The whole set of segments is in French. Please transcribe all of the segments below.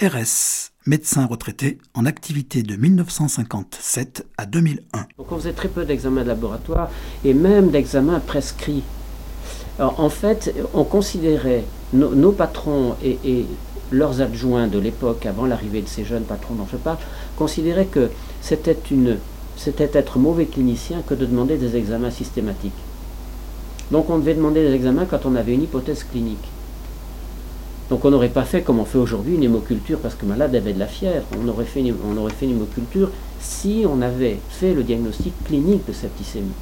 RS, médecin retraité en activité de 1957 à 2001. Donc on faisait très peu d'examens de laboratoire et même d'examens prescrits. Alors, en fait, on considérait nos patrons et leurs adjoints de l'époque, avant l'arrivée de ces jeunes patrons dont je parle, considéraient que c'était être mauvais clinicien que de demander des examens systématiques. Donc on devait demander des examens quand on avait une hypothèse clinique. Donc on n'aurait pas fait comme on fait aujourd'hui une hémoculture parce que le malade avait de la fièvre. On aurait fait une hémoculture si on avait fait le diagnostic clinique de septicémie.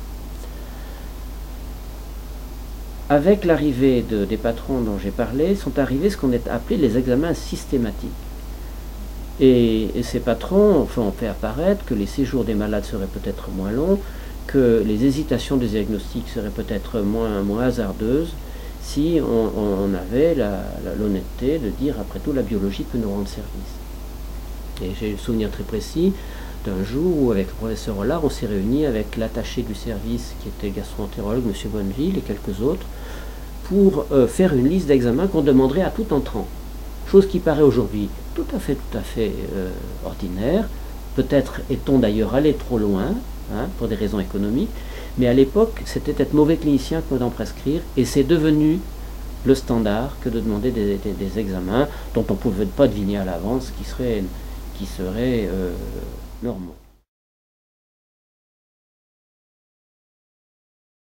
Avec l'arrivée des patrons dont j'ai parlé, sont arrivés ce qu'on a appelé les examens systématiques. Et ces patrons ont fait apparaître que les séjours des malades seraient peut-être moins longs, que les hésitations des diagnostics seraient peut-être moins hasardeuses, si on avait l'honnêteté de dire après tout la biologie peut nous rendre service. Et j'ai le souvenir très précis d'un jour où avec le professeur Hollard on s'est réunis avec l'attaché du service qui était gastro-entérologue, M. Bonneville et quelques autres, pour faire une liste d'examens qu'on demanderait à tout entrant. Chose qui paraît aujourd'hui tout à fait ordinaire. Peut-être est-on d'ailleurs allé trop loin, pour des raisons économiques, mais à l'époque, c'était être mauvais clinicien que d'en prescrire, et c'est devenu le standard que de demander des examens dont on ne pouvait pas deviner à l'avance qui seraient normaux.